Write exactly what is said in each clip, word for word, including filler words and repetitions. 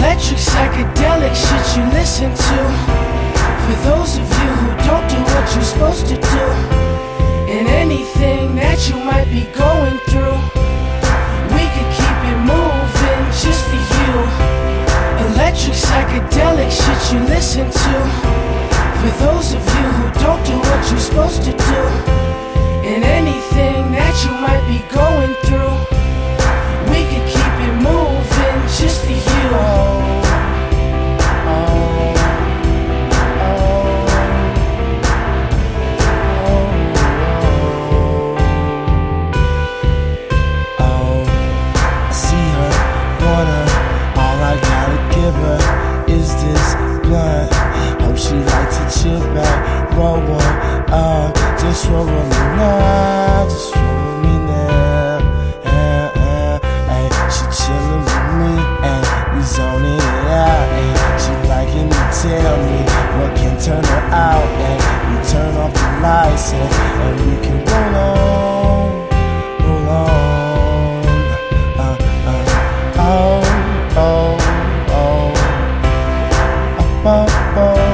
Electric psychedelic shit you listen to. For those of you who don't do what you're supposed to do, and anything that you might be going through, we could keep it moving just for you. Electric psychedelic shit you listen to. For those of you who don't do what you're supposed to do, and anything that you might be going through, we could keep it moving just for you. She like to chill back, roll one up, just roll with me now, just roll with me now. Uh, uh, ay, she chillin' with me, and we zoning it out. And she liking to tell me what can turn her out, and we turn off the lights, and, and we can roll on, roll on. Uh, uh, oh, oh, oh, oh, oh, oh.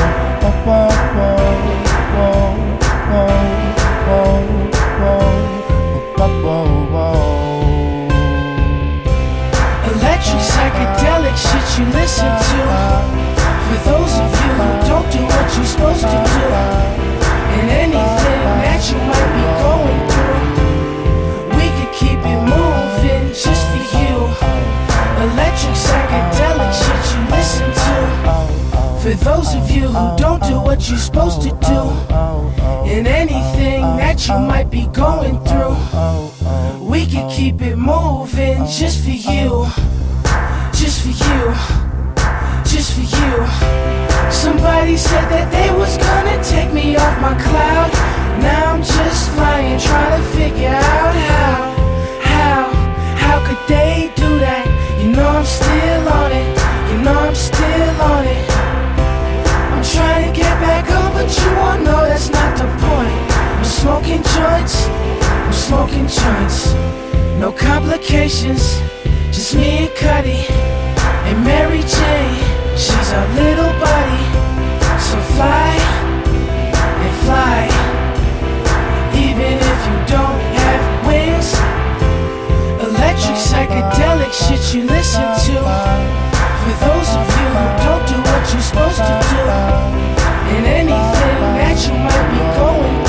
Electric psychedelic shit you listen to. For those of you who don't do what you're supposed to do, and anything that you might be going through, we could keep it moving just for you. Electric psychedelic shit you listen to. For those of you who don't do what you're supposed to do, and anything that you might be going through, we can keep it moving just for you, just for you, just for you. Somebody said that they was gonna take me off my cloud. Now I'm just flying, trying to figure out how, how, how could they do that? You know I'm still on it, you know I'm still on it. I'm trying to get back up, but you won't know that's not the point. I'm smoking joints, I'm smoking joints. No complications, just me and Cuddy and Mary Jane. She's our little buddy, so fly and fly. Even if you don't have wings. Electric psychedelic shit you listen to. For those of you who don't do what you're supposed to do, and anything that you might be going